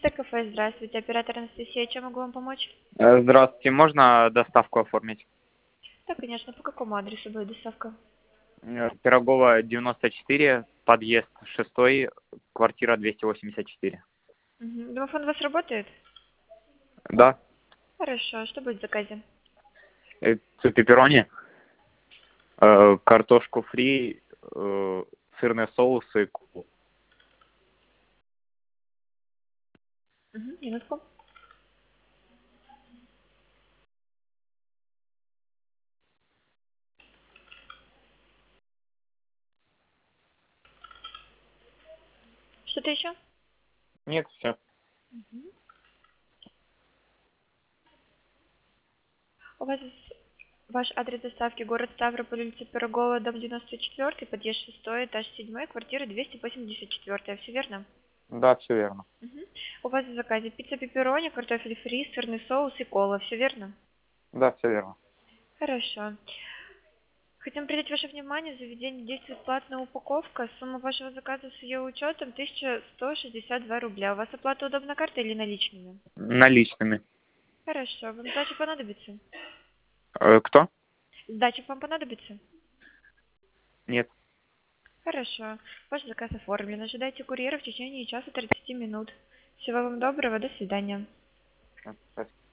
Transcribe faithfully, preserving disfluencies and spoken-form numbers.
Чистое кафе, здравствуйте. Оператор Анастасия, чем могу вам помочь? Э, Здравствуйте, можно доставку оформить? Да, конечно. По какому адресу будет доставка? Э, Пирогова, девяносто четыре, подъезд шестой, квартира двести восемьдесят четыре. Угу. Домофон у вас работает? Да, Хорошо. Что будет в заказе? э, пепперони, э, картошку фри, э, сырные соусы. колу. Угу. Минутку. Что-то еще? Нет, все. Угу. У вас ваш адрес доставки город Ставрополь, улица Пирогова, дом девяносто четыре, подъезд шестой, этаж седьмой, квартира двести восемьдесят четыре. Все верно? Да, все верно. Угу. У вас в заказе пицца пепперони, картофель фри, сырный соус и кола. Все верно? Да, все верно. Хорошо. Хотим принять ваше внимание, в заведении действует платная упаковка. Сумма вашего заказа с ее учетом тысяча сто шестьдесят два рубля. У вас оплата удобна картой или наличными? Наличными. Хорошо. Вам сдача понадобится? Э, Кто? Сдача вам понадобится? Нет. Хорошо. Ваш заказ оформлен. Ожидайте курьера в течение часа тридцати минут. Всего вам доброго. До свидания. Э, спасибо.